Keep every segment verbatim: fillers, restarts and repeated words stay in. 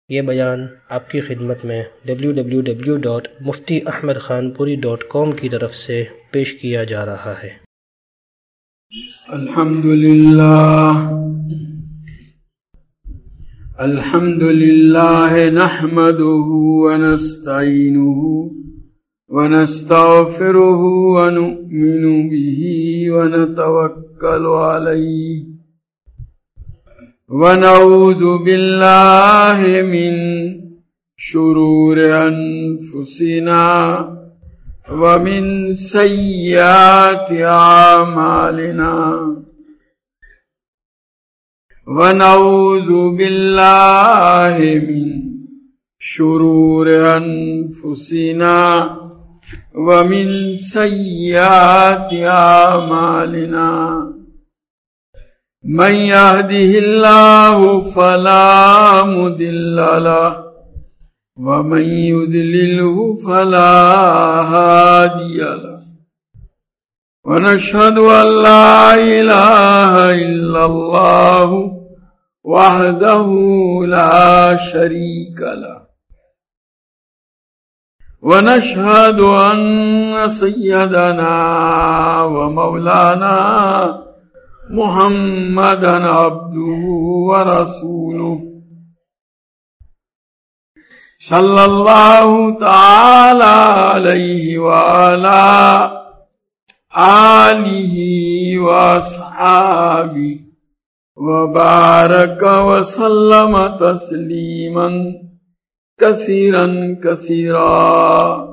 یہ بیان آپ کی خدمت میں W W W dot Mufti Ahmad Khanpuri dot کام کی طرف سے پیش کیا جا رہا ہے۔ الحمد للہ الحمد للہ نحمده ونستعینه ونستغفره ونؤمن به ونتوکل علیہ ونعوذ باللہ من شرور انفسنا ومن سیئات اعمالنا ونعوذ باللہ من شرور انفسنا ومن سیئات اعمالنا من يهده الله فلا مضل له ومن يضلله فلا هادي له ونشهد أن لا إله إلا الله وحده لا شريك له ونشهد أن سيدنا ومولانا محمدًا عبده ورسوله صلى الله تعالى عليه وعلى آله وأصحابه وبارك وسلم تسليما كثيرا كثيرا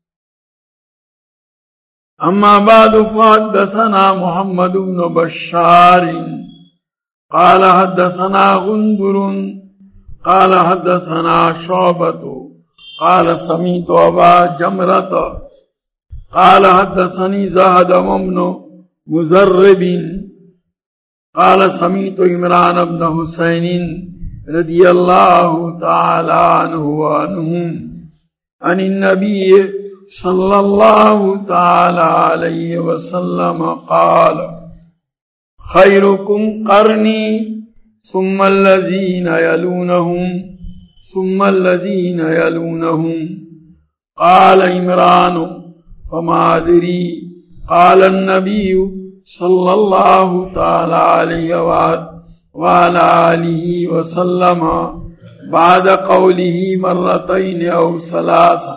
اما بعد فحدثنا محمد بن بشار قال حدثنا غندر قال حدثنا شعبة قال سمعت أبا جمرة قال حدثني زهد بن مزرب قال سمعت عمران بن حسين رضي الله تعالى عنه وعنهم عن النبي صلی اللہ تعالی علیہ وسلم قال خیرکم قرنی ثم الذین یلونہم ثم الذین یلونہم قال عمران فما ادری قال النبی صلی اللہ تعالی علیہ وعلى آلہ وسلم بعد قوله مرتين او ثلاثا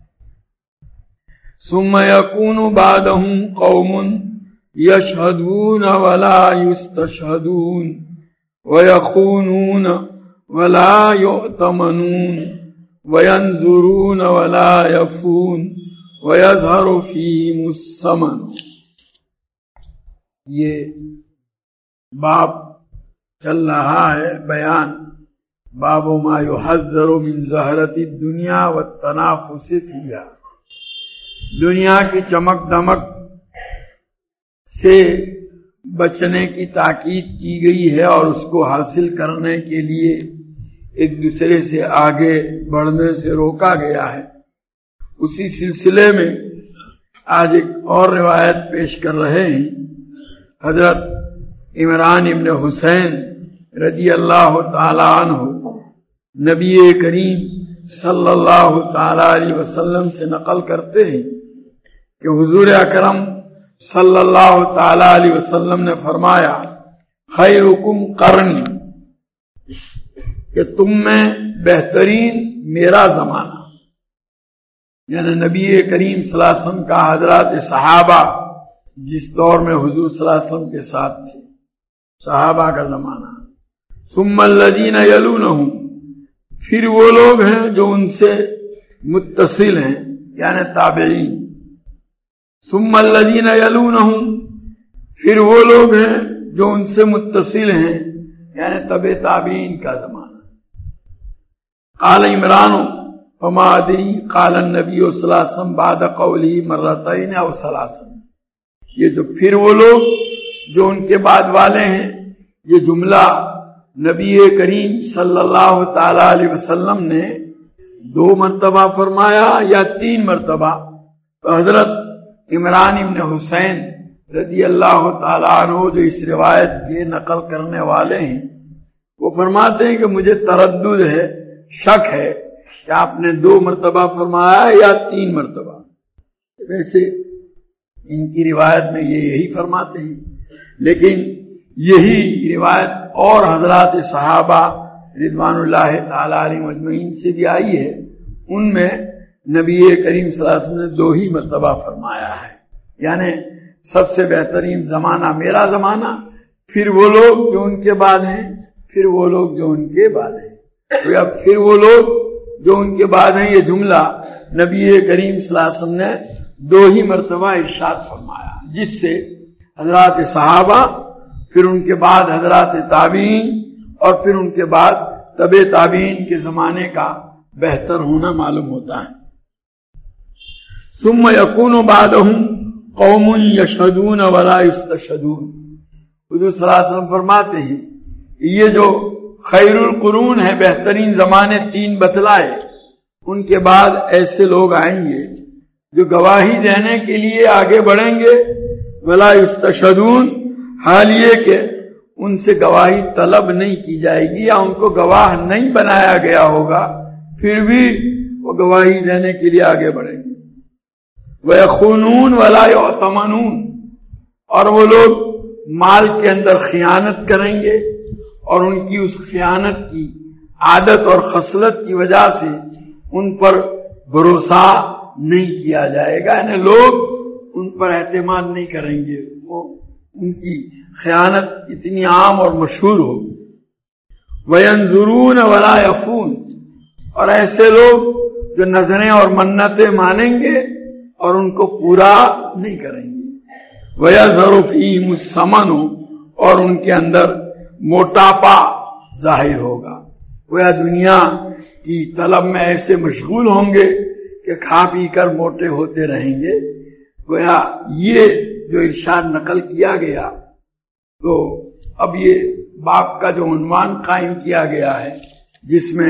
ثم يكون بعدهم قوم يشهدون ولا يستشهدون ويخونون ولا يؤتمنون وينذرون ولا يفون ويظهر فيهم السمن۔ یہ باب چل رہا ہے بیان باب ما يحذر من زہرة الدنيا والتنافس فيها، دنیا کی چمک دمک سے بچنے کی تاکید کی گئی ہے اور اس کو حاصل کرنے کے لیے ایک دوسرے سے آگے بڑھنے سے روکا گیا ہے۔ اسی سلسلے میں آج ایک اور روایت پیش کر رہے ہیں۔ حضرت عمران ابن حسین رضی اللہ تعالی عنہ نبی کریم صلی اللہ تعالی علیہ وسلم سے نقل کرتے ہیں کہ حضور اکرم صلی اللہ تعالی علیہ وسلم نے فرمایا خیرکم قرنی، کہ تم میں بہترین میرا زمانہ، یعنی نبی کریم صلی اللہ علیہ وسلم کا حضرات صحابہ جس دور میں حضور صلی اللہ علیہ وسلم کے ساتھ تھے، صحابہ کا زمانہ۔ ثم الذین یلونہم، پھر وہ لوگ ہیں جو ان سے متصل ہیں، یعنی تابعین۔ ثم الذین یلونہم، پھر وہ لوگ ہیں جو ان سے متصل ہیں، یعنی تبع تابعین کا زمانہ۔ قال عمران فما ادری قال النبی صلی اللہ علیہ وسلم بعد قوله مرتين او ثلاثا، یہ جو پھر وہ لوگ جو ان کے بعد والے ہیں، یہ جملہ نبی کریم صلی اللہ تعالی علیہ وسلم نے دو مرتبہ فرمایا یا تین مرتبہ؟ تو حضرت عمران ابن حسین رضی اللہ تعالیٰ عنہ جو اس روایت کے نقل کرنے والے ہیں، وہ فرماتے ہیں کہ مجھے تردد ہے شک ہے کہ آپ نے دو مرتبہ فرمایا یا تین مرتبہ. ویسے ان کی روایت میں یہ یہی فرماتے ہیں، لیکن یہی روایت اور حضرات صحابہ رضوان اللہ تعالی علیہم اجمعین سے بھی آئی ہے. ان میں نبی کریم صلی اللہ علیہ وسلم نے دو ہی مرتبہ فرمایا ہے، یعنی سب سے بہترین زمانہ میرا زمانہ، پھر وہ لوگ جو ان کے بعد ہیں، پھر وہ لوگ جو ان کے بعد ہیں. تو اب پھر وہ لوگ جو ان کے بعد ہیں، یہ جملہ نبی کریم صلی اللہ علیہ وسلم نے دو ہی مرتبہ ارشاد فرمایا، جس سے حضرات صحابہ، پھر ان کے بعد حضرات تابعین، اور پھر ان کے بعد تبع تابعین کے زمانے کا بہتر ہونا معلوم ہوتا ہے. ثم یکون بعدہم قوم یشہدون ولا یستشہدون. حضور صلی اللہ علیہ وسلم فرماتے ہیں یہ جو خیر القرون ہے، بہترین زمانے تین بتلائے، ان کے بعد ایسے لوگ آئیں گے جو گواہی دینے کے لیے آگے بڑھیں گے، ولا یستشہدون، حال یہ کہ ان سے گواہی طلب نہیں کی جائے گی یا ان کو گواہ نہیں بنایا گیا ہوگا، پھر بھی وہ گواہی دینے کے لیے آگے بڑھیں گے. وَيَخُونُونَ وَلَا يُعْتَمَنُونَ، اور وہ لوگ مال کے اندر خیانت کریں گے، اور ان کی اس خیانت کی عادت اور خصلت کی وجہ سے ان پر بھروسہ نہیں کیا جائے گا، یعنی لوگ ان پر اعتماد نہیں کریں گے، وہ ان کی خیانت اتنی عام اور مشہور ہوگی. وَيَنْظُرُونَ وَلَا يَفُونَ، اور ایسے لوگ جو نظریں اور منتیں مانیں گے اور ان کو پورا نہیں کریں گے. وَيَظْهَرُ فِيهِمُ السَّمَنُ، اور ان کے اندر موٹاپا ظاہر ہوگا. وہ دنیا کی طلب میں ایسے مشغول ہوں گے کہ کھا پی کر موٹے ہوتے رہیں گے. گویا یہ جو ارشاد نقل کیا گیا، تو اب یہ باپ کا جو عنوان قائم کیا گیا ہے، جس میں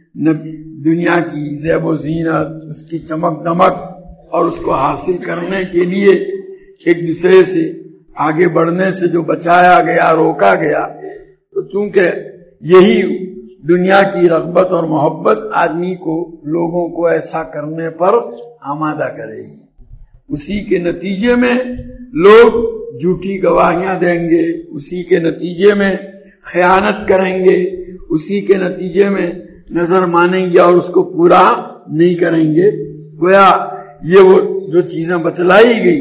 دنیا کی زیب و زینت، اس کی چمک دمک اور اس کو حاصل کرنے کے لیے ایک دوسرے سے آگے بڑھنے سے جو بچایا گیا، روکا گیا، تو چونکہ یہی دنیا کی رغبت اور محبت آدمی کو، لوگوں کو ایسا کرنے پر آمادہ کرے گی، اسی کے نتیجے میں لوگ جھوٹی گواہیاں دیں گے، اسی کے نتیجے میں خیانت کریں گے، اسی کے نتیجے میں نظر مانیں گے اور اس کو پورا نہیں کریں گے. گویا یہ وہ جو چیزیں بتلائی گئی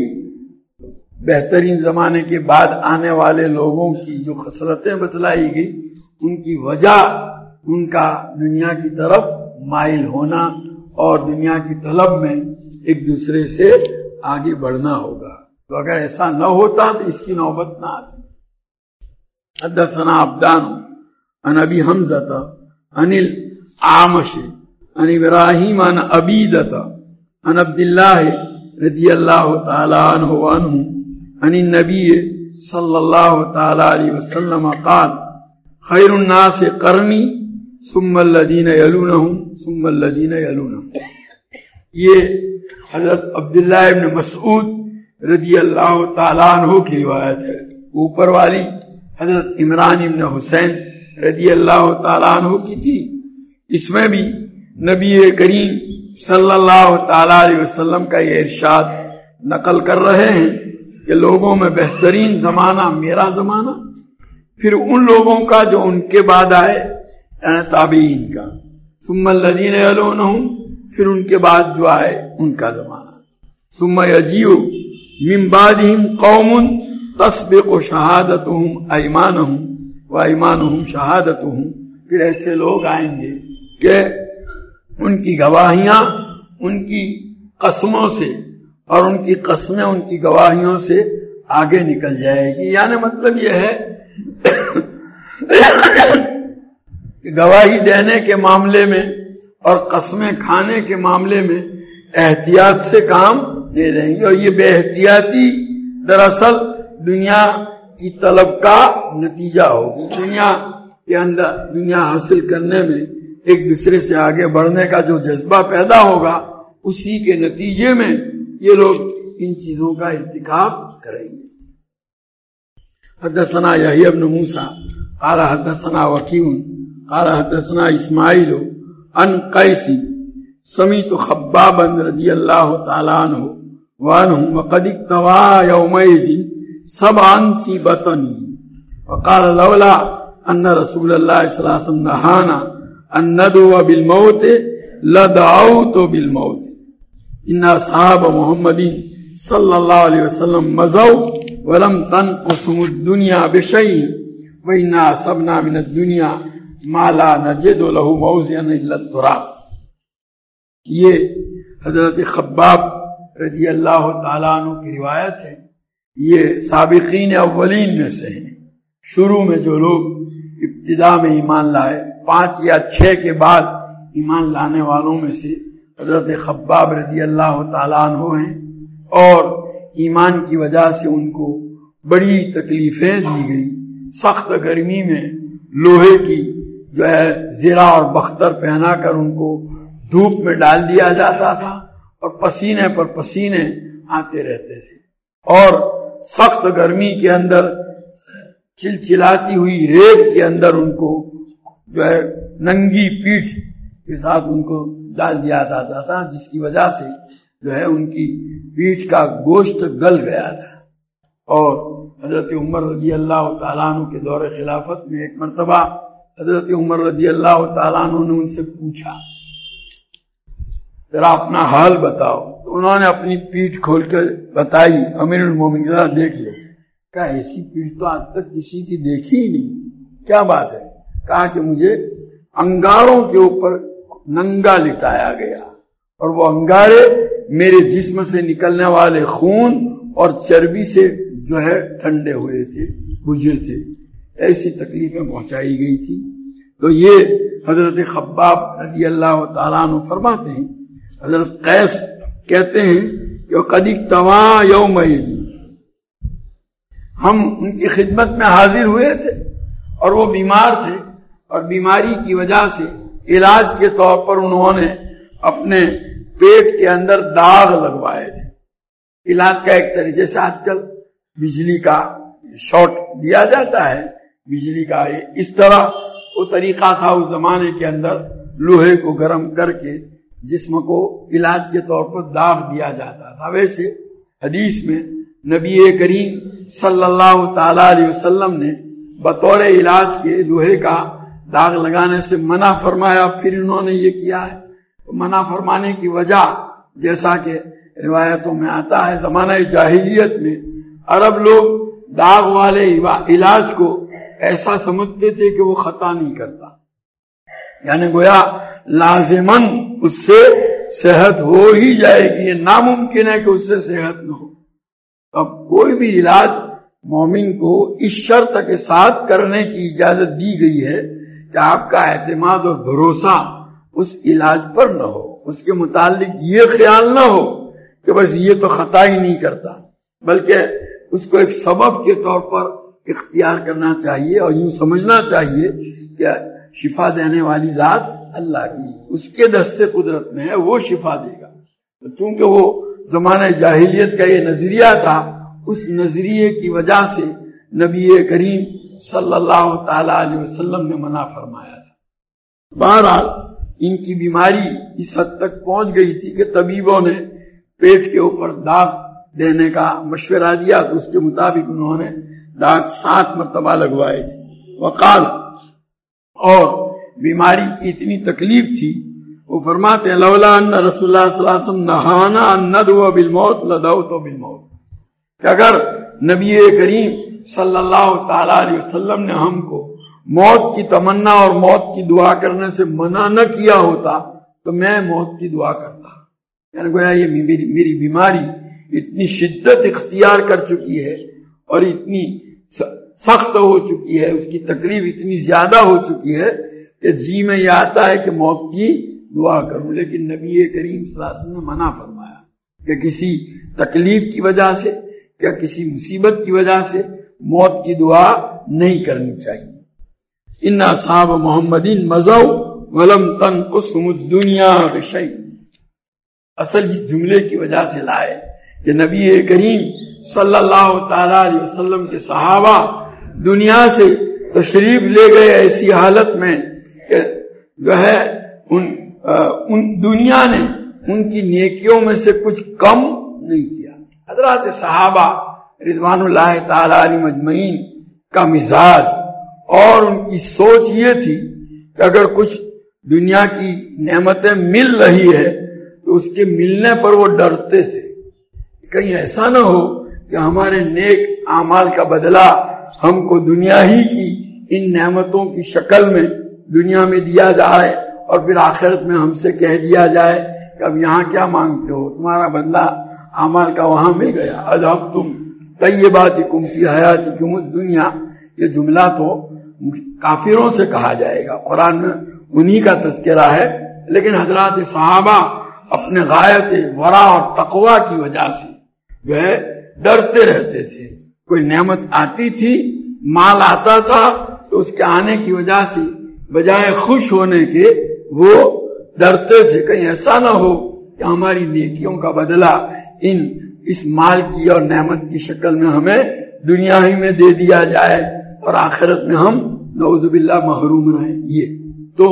بہترین زمانے کے بعد آنے والے لوگوں کی جو خصلتیں بتلائی گئی، ان کی وجہ ان کا دنیا کی طرف مائل ہونا اور دنیا کی طلب میں ایک دوسرے سے آگے بڑھنا ہوگا. تو اگر ایسا نہ ہوتا تو اس کی نوبت نہ آتی. حدثنا عبدان عن ابی حمزۃ عن الاعمش عن ابراہیم عن عبیدۃ عن عبد اللہ رضی اللہ تعالی عنہ وعنہ عن النبی صلی اللہ تعالی علیہ وسلم قال خیر الناس قرنی ثم الذین یلونہم ثم الذین یلونہم. یہ حضرت عبداللہ ابن مسعود رضی اللہ تعالیٰ عنہ کی روایت ہے. اوپر والی حضرت عمران ابن حسین رضی اللہ تعالیٰ عنہ کی تھی. اس میں بھی نبی کریم صلی اللہ تعالیٰ علیہ وسلم کا یہ ارشاد نقل کر رہے ہیں کہ لوگوں میں بہترین زمانہ میرا زمانہ، پھر ان لوگوں کا جو ان کے بعد آئے یعنی تابعین کا، ثم الذین یلونہم، پھر ان کے بعد جو آئے ان کا زمانہ. ثم یجیء من بعدہم قوم تسبق شہادتہم ایمانہم و ایمانہم شہادتہم، پھر ایسے لوگ آئیں گے کہ ان کی گواہیاں ان کی قسموں سے اور ان کی قسمیں ان کی گواہیوں سے آگے نکل جائے گی. یعنی مطلب یہ ہے کہ گواہی دینے کے معاملے میں اور قسمیں کھانے کے معاملے میں احتیاط سے کام لے لیں گے، اور یہ بے احتیاطی دراصل دنیا کی طلب کا نتیجہ ہوگی. دنیا کے اندر دنیا حاصل کرنے میں ایک دوسرے سے آگے بڑھنے کا جو جذبہ پیدا ہوگا، اسی کے نتیجے میں یہ لوگ ان چیزوں کا ارتکاب کریں گے. حدثنا یحییٰ بن موسیٰ قال حدثنا وکیع قال حدثنا اسماعیل ان قیسی سمیت خبابا رضی اللہ تعالی عنہ وعنہم وقد اکتوا یومئذ سبعا فی بطنی وقال لولا ان رسول اللہ صلی اللہ علیہ وسلم نہانا ان ندعو بالموت لدعوت بالموت ان اصحاب محمد صلی اللہ علیہ وسلم مزو ولم تنقصهم الدنیا بشیء وإنا أصبنا من الدنیا ما لا نجد له موضعا الا التراب. یہ حضرت خباب رضی اللہ تعالیٰ عنہ کی روایت ہے. یہ سابقین اولین میں سے ہیں. شروع میں جو لوگ ابتدا میں ایمان لائے، پانچ یا چھ کے بعد ایمان لانے والوں میں سے حضرت خباب رضی اللہ تعالیٰ عنہ ہیں. اور ایمان کی وجہ سے ان کو بڑی تکلیفیں دی گئی. سخت گرمی میں لوہے کی جو ہے زرہ اور بختر پہنا کر ان کو دھوپ میں ڈال دیا جاتا تھا اور پسینے پر پسینے آتے رہتے تھے. اور سخت گرمی کے اندر چلچلاتی ہوئی ریت کے اندر ان کو جو ہے ننگی پیٹھ کے ساتھ ان کو ڈال دیا جاتا تھا، جس کی وجہ سے جو ہے ان کی پیٹھ کا گوشت گل گیا تھا. اور حضرت عمر رضی اللہ تعالیٰ عنہ کے دور خلافت میں ایک مرتبہ حضرت عمر رضی اللہ تعالیٰ عنہ نے ان سے پوچھا ذرا اپنا حال بتاؤ. تو انہوں نے اپنی پیٹھ کھول کر بتائی. امیر المومنین ذرا دیکھ لو. کہا ایسی پیٹھ تو آج تک کسی کی دیکھی ہی نہیں. کیا بات ہے؟ کہا کہ مجھے انگاروں کے اوپر ننگا لٹایا گیا اور وہ انگارے میرے جسم سے نکلنے والے خون اور چربی سے جو ہے ٹھنڈے ہوئے تھے، بجھے تھے. ایسی تکلیفیں پہنچائی گئی تھی. تو یہ حضرت خباب رضی اللہ تعالیٰ عنہ فرماتے ہیں. حضرت قیس کہتے ہیں کہ قد اکتوا یومئذ، ہم ان کی خدمت میں حاضر ہوئے تھے اور وہ بیمار تھے، اور بیماری کی وجہ سے علاج کے طور پر انہوں نے اپنے پیٹ کے اندر داغ لگوائے تھے. علاج کا ایک طریقہ، جیسے آج کل بجلی کا شاٹ دیا جاتا ہے، بجلی کا اس طرح وہ طریقہ تھا اس زمانے کے اندر. لوہے کو گرم کر کے جسم کو علاج کے طور پر داغ دیا جاتا تھا. ویسے حدیث میں نبی کریم صلی اللہ تعالی علیہ وسلم نے بطور علاج کے لوہے کا داغ لگانے سے منع فرمایا. پھر انہوں نے یہ کیا ہے. منع فرمانے کی وجہ جیسا کہ روایتوں میں آتا ہے، زمانہ جاہلیت میں عرب لوگ داغ والے علاج کو ایسا سمجھتے تھے کہ وہ خطا نہیں کرتا، یعنی گویا لازماً اس سے صحت ہو ہی جائے گی، یہ ناممکن ہے کہ اس سے صحت نہ ہو. اب کوئی بھی علاج مومن کو اس شرط کے ساتھ کرنے کی اجازت دی گئی ہے کہ آپ کا اعتماد اور بھروسہ اس علاج پر نہ ہو، اس کے متعلق یہ خیال نہ ہو کہ بس یہ تو خطا ہی نہیں کرتا، بلکہ اس کو ایک سبب کے طور پر اختیار کرنا چاہیے اور یوں سمجھنا چاہیے کہ شفا دینے والی ذات اللہ کی، اس کے دست قدرت میں ہے، وہ شفا دے گا. چونکہ وہ زمانہ جاہلیت کا یہ نظریہ تھا، اس نظریے کی وجہ سے نبی کریم صلی اللہ تعالی علیہ وسلم نے منع فرمایا تھا. بہرحال ان کی بیماری اس حد تک پہنچ گئی تھی کہ طبیبوں نے پیٹ کے اوپر داغ دینے کا مشورہ دیا، تو اس کے مطابق انہوں نے داغ سات مرتبہ لگوائے تھے. وقال، اور بیماری کی اتنی تکلیف تھی، وہ فرماتے ہیں لولا ان رسول اللہ صلی اللہ علیہ وسلم نہانا ان ندعو بالموت لدعوت بالموت، کہ اگر نبی کریم صلی اللہ تعالی علیہ وسلم نے ہم کو موت کی تمنا اور موت کی دعا کرنے سے منع نہ کیا ہوتا تو میں موت کی دعا کرتا. یعنی گویا یہ میری بیماری اتنی شدت اختیار کر چکی ہے اور اتنی سخت ہو چکی ہے، اس کی تکلیف اتنی زیادہ ہو چکی ہے کہ جی میں یہ آتا ہے کہ موت کی دعا کروں. لیکن نبی کریم صلی اللہ علیہ وسلم نے منع فرمایا کہ کسی تکلیف کی وجہ سے یا کسی مصیبت کی وجہ سے موت کی دعا نہیں کرنی چاہیے. ان اصحاب محمدین مزو ولم تنقصهم الدنیا بشیء، اصل اس جملے کی وجہ سے لائے کہ نبی کریم صلی اللہ تعالی علیہ وسلم کے صحابہ دنیا سے تشریف لے گئے ایسی حالت میں کہ جو ہے ان ان دنیا نے ان کی نیکیوں میں سے کچھ کم نہیں کیا. حضرات صحابہ رضوان اللہ تعالی علیہم اجمعین کا مزاج اور ان کی سوچ یہ تھی کہ اگر کچھ دنیا کی نعمتیں مل رہی ہے تو اس کے ملنے پر وہ ڈرتے تھے کہیں ایسا نہ ہو کہ ہمارے نیک اعمال کا بدلہ ہم کو دنیا ہی کی ان نعمتوں کی شکل میں دنیا میں دیا جائے اور پھر آخرت میں ہم سے کہہ دیا جائے کہ اب یہاں کیا مانگتے ہو, تمہارا بدلہ اعمال کا وہاں مل گیا. اذھبتم طیباتکم فی حیاتکم الدنیا, یہ جملہ تو کافروں سے کہا جائے گا, قرآن میں انہی کا تذکرہ ہے. لیکن حضرات صحابہ اپنے غایت ورع اور تقوی کی وجہ سے جو ہے ڈرتے رہتے تھے. کوئی نعمت آتی تھی, مال آتا تھا, تو اس کے آنے کی وجہ سے بجائے خوش ہونے کے وہ ڈرتے تھے کہیں ایسا نہ ہو کہ ہماری نیکیوں کا بدلہ ان اس مال کی اور نعمت کی شکل میں ہمیں دنیا ہی میں دے دیا جائے اور آخرت میں ہم نعوذ باللہ محروم رہیں. یہ تو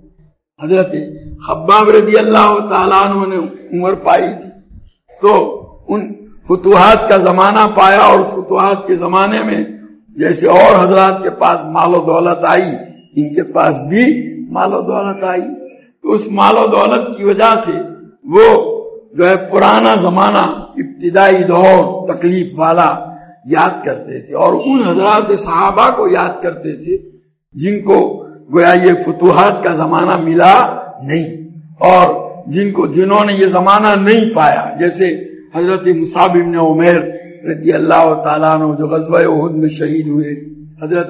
حضرت خباب رضی اللہ تعالیٰ عنہ نے عمر پائی تھی تو ان فتوحات کا زمانہ پایا, اور فتوحات کے زمانے میں جیسے اور حضرات کے پاس مال و دولت آئی, ان کے پاس بھی مال و دولت آئی. تو اس مال و دولت کی وجہ سے وہ جو ہے پرانا زمانہ, ابتدائی دور تکلیف والا یاد کرتے تھے, اور ان حضرات صحابہ کو یاد کرتے تھے جن کو گویا یہ فتوحات کا زمانہ ملا نہیں, اور جن کو جنہوں نے یہ زمانہ نہیں پایا, جیسے حضرت مصعب بن عمیر رضی اللہ تعالیٰ عنہ جو غزوہ احد میں شہید ہوئے, حضرت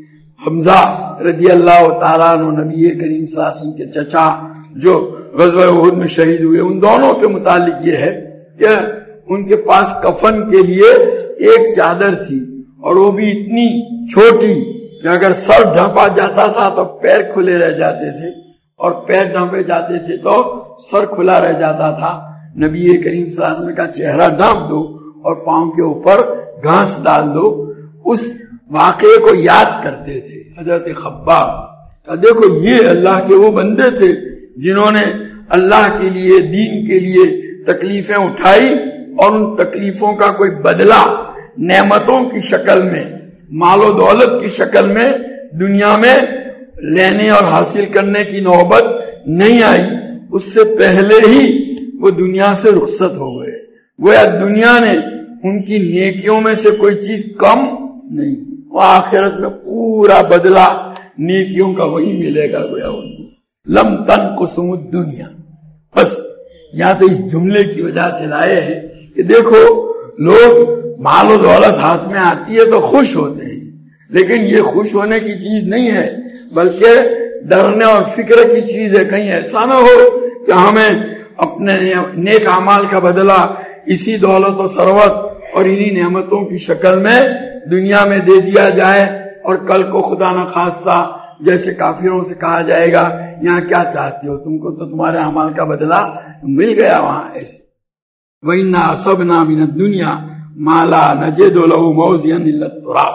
حمزہ رضی اللہ تعالیٰ عنہ نبی کریم صلی اللہ علیہ وسلم کے چچا جو غزوہ احد میں شہید ہوئے, ان دونوں کے متعلق یہ ہے کہ ان کے پاس کفن کے لیے ایک چادر تھی, اور وہ بھی اتنی چھوٹی کہ اگر سر ڈھانپا جاتا تھا تو پیر کھلے رہ جاتے تھے, اور پیر ڈھانپے جاتے تھے تو سر کھلا رہ جاتا تھا. نبی کریم صلی اللہ علیہ وسلم کا چہرہ ڈھانپ دو اور پاؤں کے اوپر گھاس ڈال دو. اس واقعے کو یاد کرتے تھے حضرت خباب. دیکھو یہ اللہ کے وہ بندے تھے جنہوں نے اللہ کے لیے, دین کے لیے تکلیفیں اٹھائی, اور ان تکلیفوں کا کوئی بدلہ نعمتوں کی شکل میں, مال و دولت کی شکل میں دنیا میں لینے اور حاصل کرنے کی نوبت نہیں آئی. اس سے پہلے ہی وہ دنیا سے رخصت ہو گئے. گویا دنیا نے ان کی نیکیوں میں سے کوئی چیز کم نہیں, وہ آخرت میں پورا بدلہ نیکیوں کا وہی ملے گا. گویا ان کو لم تنقصهم الدنیا. بس یہاں تو اس جملے کی وجہ سے لائے ہیں کہ دیکھو لوگ مال و دولت ہاتھ میں آتی ہے تو خوش ہوتے ہیں, لیکن یہ خوش ہونے کی چیز نہیں ہے, بلکہ ڈرنے اور فکر کی چیز ہے. کہیں ایسا نہ ہو کہ ہمیں اپنے نیک اعمال کا بدلہ اسی دولت و ثروت اور انہی نعمتوں کی شکل میں دنیا میں دے دیا جائے, اور کل کو خدا نہ خواستہ جیسے کافروں سے کہا جائے گا یہاں کیا چاہتے ہو, تم کو تو تمہارے اعمال کا بدلہ مل گیا وہاں. ایسے وَإِنَّا أَصَبْنَا مِنَ الدُّنْيَا مَا لَا نَجِدُ لَهُ مَوْزِيًا إِلَّا التُّرَابَ.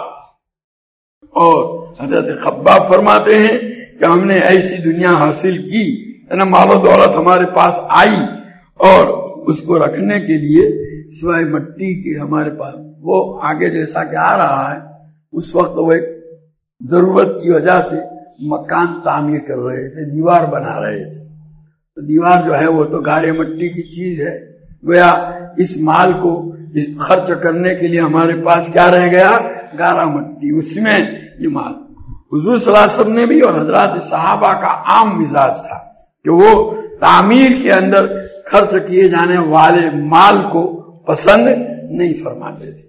اور حضرت خباب فرماتے ہیں کہ ہم نے ایسی دنیا حاصل کی, یعنی مال و دولت ہمارے پاس آئی, اور اس کو رکھنے کے لیے سوائے مٹی کے ہمارے پاس وہ آگے جیسا کہ آ رہا ہے, اس وقت وہ ایک ضرورت کی وجہ سے مکان تعمیر کر رہے تھے, دیوار بنا رہے تھے. تو دیوار جو ہے وہ تو گارے مٹی کی چیز ہے. گویا اس مال کو اس خرچ کرنے کے لیے ہمارے پاس کیا رہ گیا, گارا مٹی, اس میں یہ مال. حضور صلی اللہ علیہ وسلم نے بھی اور حضرات صحابہ کا عام مزاج تھا کہ وہ تعمیر کے اندر خرچ کیے جانے والے مال کو پسند نہیں فرماتے تھے,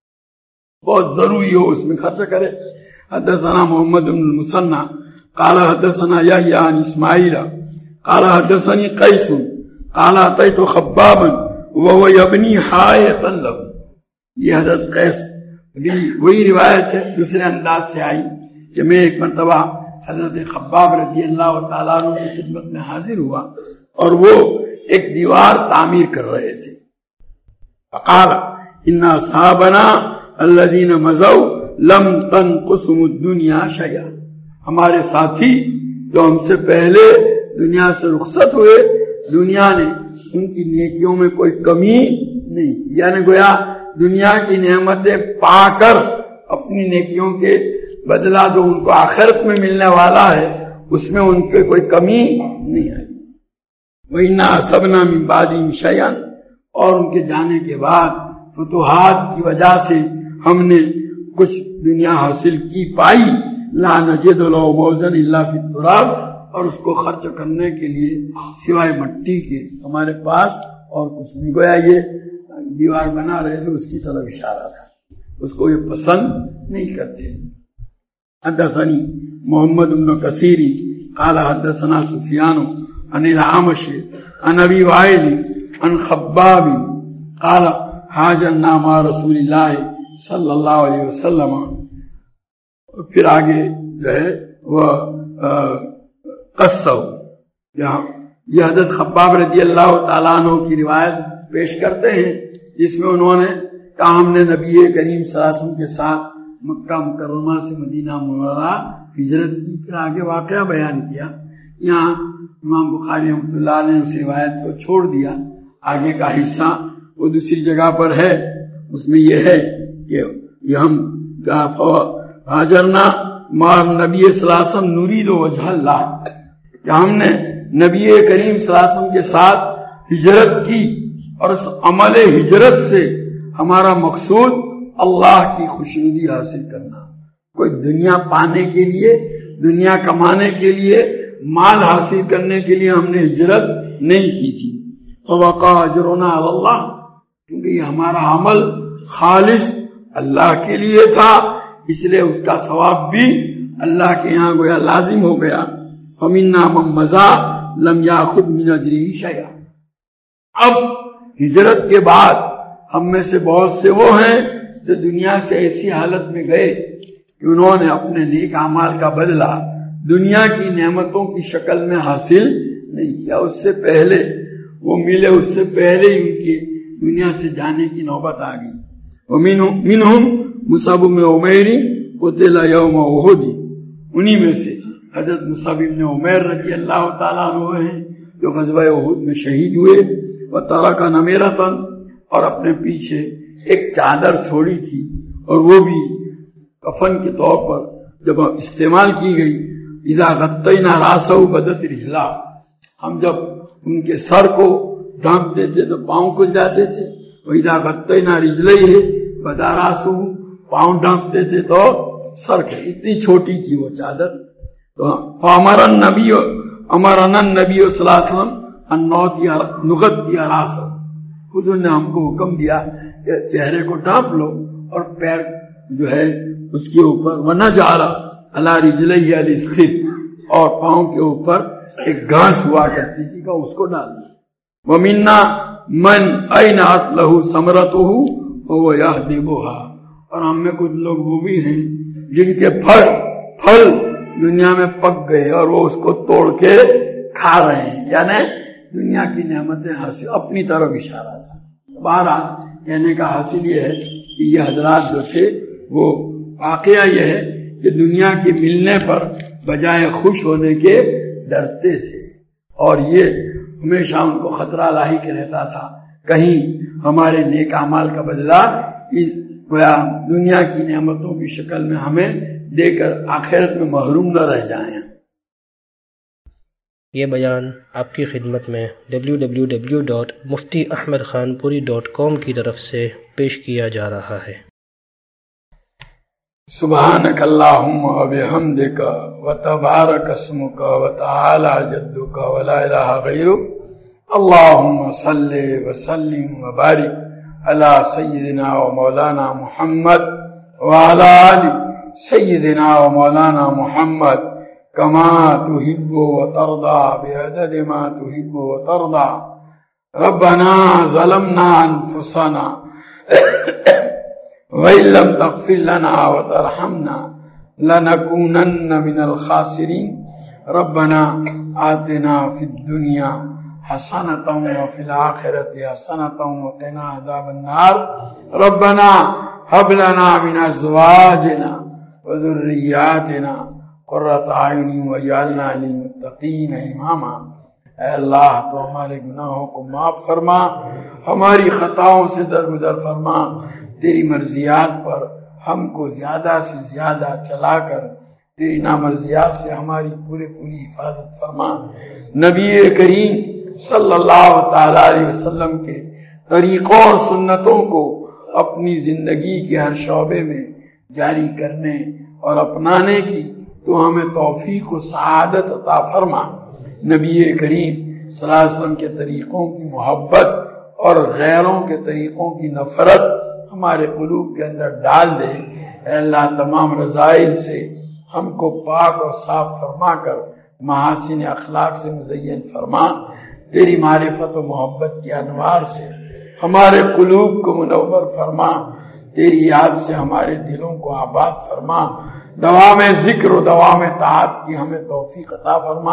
بہت ضروری ہو اس میں خرچ کرے. حدثنا محمد بن المثنى قال حدثنا يحيى عن اسماعيل قال حدثني قيس قال اتيت خبابا وهو يبني حائطا له. یہ حضرت قیس وہی روایت ہے, دوسرے انداز سے آئی کہ میں ایک مرتبہ حضرت خباب رضی اللہ تعالیٰ عنہ کی خدمت میں حاضر ہوا, اور وہ ایک دیوار تعمیر کر رہے تھے. فقال ان اصحابنا الذين مضوا لم تنقصهم الدنيا شيئا. ہمارے ساتھی جو ہم سے پہلے دنیا سے رخصت ہوئے، دنیا نے ان کی نیکیوں میں کوئی کمی نہیں کی، یعنی گویا دنیا کی نعمتیں پا کر اپنی نیکیوں کے بدلہ جو ان کو آخرت میں ملنے والا ہے اس میں ان کے کوئی کمی نہیں آئی۔ وَإِنَّا أَصَبْنَا مِن بَعْدِهِمْ شَيْئًا، اور ان کے جانے کے بعد فتوحات کی وجہ سے ہم نے کچھ دنیا حاصل کی پائی، لا نجد له موزن الا فی التراب، اور اس کو خرچ کرنے کے لیے سوائے مٹی کے ہمارے پاس اور کچھ نہیں۔ گویا یہ دیوار بنا رہے تھے اس کی طرف اشارہ تھا، اس کو یہ پسند نہیں کرتے۔ حدثنی محمد بن کثیر قال حدثنا سفیان عن الأعمش عن ابی وائل عن خباب قال حاجرنا مع رسول اللہ صلی اللہ علیہ وسلم، پھر آگے جو ہے وہ قصہ یہ حضرت خباب رضی اللہ تعالیٰ عنہ کی روایت پیش کرتے ہیں جس میں انہوں نے کہا ہم نے نبی کریم صلی اللہ علیہ وسلم کے ساتھ مکہ مکرمہ سے مدینہ منورہ ہجرت کی، پھر آگے واقعہ بیان کیا۔ یہاں امام بخاری رحمۃ اللہ نے اس روایت کو چھوڑ دیا، آگے کا حصہ وہ دوسری جگہ پر ہے، اس میں یہ ہے کہ یہ ہم حاجرنا مع نبی صلی اللہ علیہ وسلم نرید وجہ اللہ، کہ ہم نے نبی کریم صلی اللہ علیہ وسلم کے ساتھ ہجرت کی اور اس عمل ہجرت سے ہمارا مقصود اللہ کی خوشنودی حاصل کرنا، کوئی دنیا پانے کے لیے، دنیا کمانے کے لیے، مال حاصل کرنے کے لیے ہم نے ہجرت نہیں کی تھی۔ فوقع اجرنا علی اللہ، کیونکہ یہ ہمارا عمل خالص اللہ کے لیے تھا، اس لیے اس کا ثواب بھی اللہ کے یہاں گویا لازم ہو گیا۔ فمنا من مضى لم ياخذ من اجره شيئا، اب ہجرت کے بعد ہم میں سے بہت سے وہ ہیں جو دنیا سے ایسی حالت میں گئے کہ انہوں نے اپنے نیک اعمال کا بدلہ دنیا کی نعمتوں کی شکل میں حاصل نہیں کیا، اس سے پہلے وہ ملے، اس سے پہلے ہی ان کی دنیا سے جانے کی نوبت آ گئی۔ ومنہم مصعب بن عمیر قتل یوم احد، انہی میں سے حضرت مصعب بن عمیر رضی اللہ تعالیٰ عنہ ہیں جو غزوہ احد میں شہید ہوئے۔ وترک نمیرۃ، اور اپنے پیچھے ایک چادر چھوڑی تھی، اور وہ بھی کفن کے طور پر جب استعمال کی گئی۔ اذا غطینا راسہ بدت رجلہ، ہم جب ان کے سر کو ڈھانپتے تھے تو پاؤں کھل جاتے تھے۔ وَإِذَا غَطَّيْنَا رِجْلَيْهِ بَدَا رَأْسُهُ، پاؤں ڈھانپتے تھے تو سر کے، اتنی چھوٹی تھی وہ چادر۔ تو فَأَمَرَ النَّبِيُّ أَمَرَنَا النَّبِيُّ صلی اللہ علیہ وسلم أَن نُغَطِّيَ رَأْسَهُ، خود نے ہم کو حکم دیا کہ چہرے کو ڈھانپ لو اور پیر جو ہے اس کے اوپر، وَنَجْعَلَ عَلَى رِجْلَيْهِ الْإِسْخِرَ، اور پاؤں کے اوپر ایک گھاس ہوا کرتی تھی کہ اس کو ڈال دیا۔ وَمِنَّا مَنْ أَيْنَعَتْ لَهُ ثَمَرَتُهُ فَهُوَ يَهْدِبُهَا، اور ہم میں کچھ لوگ وہ بھی ہیں جن کے پھل پھل دنیا میں پک گئے اور وہ اس کو توڑ کے کھا رہے ہیں، یعنی دنیا کی نعمتیں حاصل، اپنی طرف اشارہ تھا۔ بہرحال کہنے کا حاصل یہ ہے کہ یہ حضرات جو تھے وہ واقعہ یہ ہے کہ دنیا کے ملنے پر بجائے خوش ہونے کے ڈرتے تھے، اور یہ ہمیشہ ان کو خطرہ لاحق رہتا تھا کہیں ہمارے نیک اعمال کا بدلہ گویا دنیا کی نعمتوں کی شکل میں ہمیں دے کر آخرت میں محروم نہ رہ جائیں۔ یہ بیان آپ کی خدمت میں W W W dot Mufti Ahmad Khanpuri dot کام کی طرف سے پیش کیا جا رہا ہے۔ سبحانک اللہم و بحمدک و تبارک اسمک و تعالی جدک و لا الہ غیرک، اللہم صلی وسلم و بارک علی سیدنا و مولانا محمد و علی آل سیدنا و مولانا محمد کما تحب و ترضى بعدد ما تحب و ترضى۔ ربنا ظلمنا انفسنا وَإِن لَّمْ تَغْفِرْ لَنَا وَتَرْحَمْنَا لَنَكُونَنَّ مِنَ الْخَاسِرِينَ۔ رَبَّنَا آتِنَا فِي الدُّنْيَا حَسَنَةً وَفِي الْآخِرَةِ حَسَنَةً وَقِنَا عَذَابَ النَّارِ۔ رَبَّنَا هَبْ لَنَا مِنْ أَزْوَاجِنَا وَذُرِّيَّاتِنَا قُرَّةَ أَعْيُنٍ وَاجْعَلْنَا لِلْمُتَّقِينَ للمتقین اماما۔ اے اللہ تو ہمارے گناہوں کو معاف فرما، ہماری خطاؤں سے درگزر فرما، تیری مرضیات پر ہم کو زیادہ سے زیادہ چلا کر تیری نامرضیات سے ہماری پورے پوری حفاظت فرما۔ نبی کریم صلی اللہ تعالی علیہ وسلم کے طریقوں اور سنتوں کو اپنی زندگی کے ہر شعبے میں جاری کرنے اور اپنانے کی تو ہمیں توفیق و سعادت عطا فرما۔ نبی کریم صلی اللہ علیہ وسلم کے طریقوں کی محبت اور غیروں کے طریقوں کی نفرت ہمارے قلوب کے اندر ڈال دے۔ اے اللہ تمام رذائل سے ہم کو پاک اور صاف فرما کر محاسن اخلاق سے مزین فرما۔ تیری معرفت و محبت کی انوار سے ہمارے قلوب کو منور فرما، تیری یاد سے ہمارے دلوں کو آباد فرما، دوام ذکر و دوام طاعت کی ہمیں توفیق عطا فرما،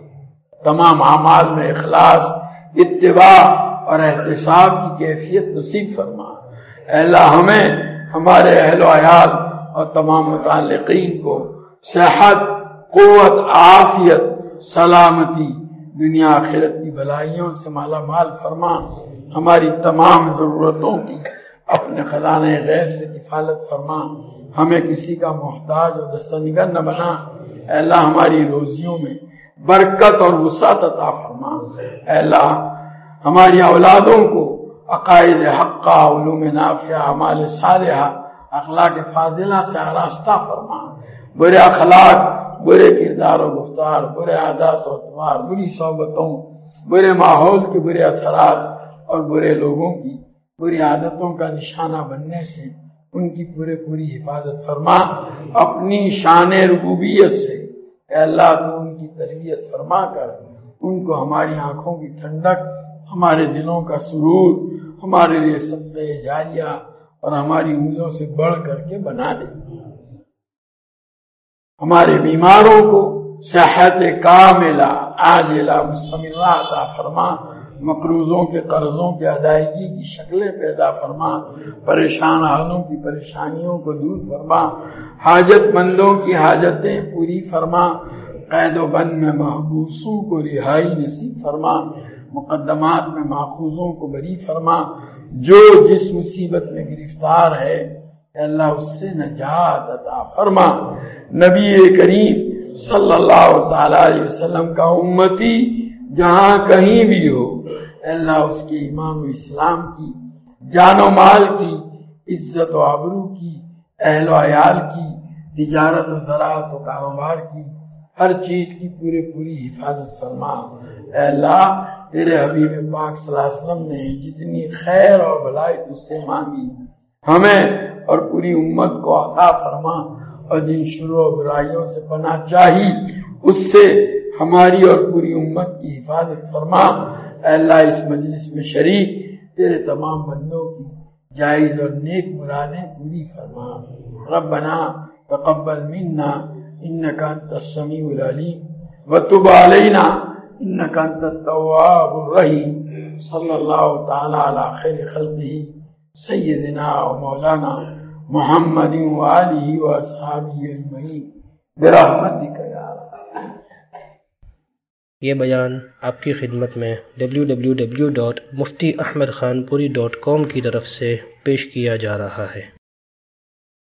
تمام اعمال میں اخلاص، اتباع اور احتساب کی کیفیت نصیب فرما۔ اے اللہ ہمیں، ہمارے اہل و عیال اور تمام متعلقین کو صحت، قوت، عافیت، سلامتی، دنیا آخرت کی بھلائیوں سے مالا مال فرما، ہماری تمام ضرورتوں کی اپنے خزانہ غیب سے کفالت فرما، ہمیں کسی کا محتاج اور دستنگر نہ بنا۔ اے اللہ ہماری روزیوں میں برکت اور وسعت عطا فرما۔ اے اللہ ہماری اولادوں کو عقائد حقہ، علوم نافعہ، اعمال صالحہ، اخلاق فاضلہ سے آراستہ فرما۔ برے اخلاق، برے کردار و گفتار، برے عادات و اطوار، بری صحبتوں، برے ماحول کے برے اثرات اور برے لوگوں کی بری عادتوں کا نشانہ بننے سے ان کی پورے پوری حفاظت فرما۔ اپنی شان ربوبیت سے اے اللہ تو ان کی تربیت فرما کر ان کو ہماری آنکھوں کی ٹھنڈک، ہمارے دلوں کا سرور، ہمارے لیے صدقہ جاریہ اور ہماری انگلیوں سے بڑھ کر کے بنا دے۔ ہمارے بیماروں کو صحت کاملہ عاجلہ مستمرہ عطا فرما، مقروضوں کے قرضوں کے ادائیگی کی شکلیں پیدا فرما، پریشان حالوں کی پریشانیوں کو دور فرما، حاجت مندوں کی حاجتیں پوری فرما، قید و بند میں محبوسوں کو رہائی نصیب فرما، مقدمات میں ماخوذوں کو بری فرما، جو جس مصیبت میں گرفتار ہے اے اللہ اس سے نجات عطا فرما۔ نبی کریم صلی اللہ تعالی علیہ وسلم کا امتی جہاں کہیں بھی ہو اے اللہ اس کے ایمان و اسلام کی، جان و مال کی، عزت و آبرو کی، اہل و عیال کی، تجارت و زراعت و کاروبار کی، ہر چیز کی پورے پوری حفاظت فرما۔ اے اللہ تیرے حبیب پاک صلی اللہ علیہ وسلم نے جتنی خیر اور بھلائی تجھ سے مانگی ہمیں اور پوری امت کو عطا فرما، اور جن شرور و برائیوں سے پناہ چاہی اس سے ہماری اور پوری امت کی حفاظت فرما۔ اے اللہ اس مجلس میں شریک تیرے تمام بندوں کی جائز اور نیک مرادیں پوری فرما۔ ربنا تقبل منا انک انت السمیع العلیم وتب علینا انک انت التواب الرحیم۔ صلی اللہ تعالی علی خیر خلقہ سیدنا و مولانا محمد وآلہ واصحابہ اجمعین برحمتک یا رب۔ یہ بیان آپ کی خدمت میں W W W dot Mufti Ahmad Khanpuri dot کام کی طرف سے پیش کیا جا رہا ہے۔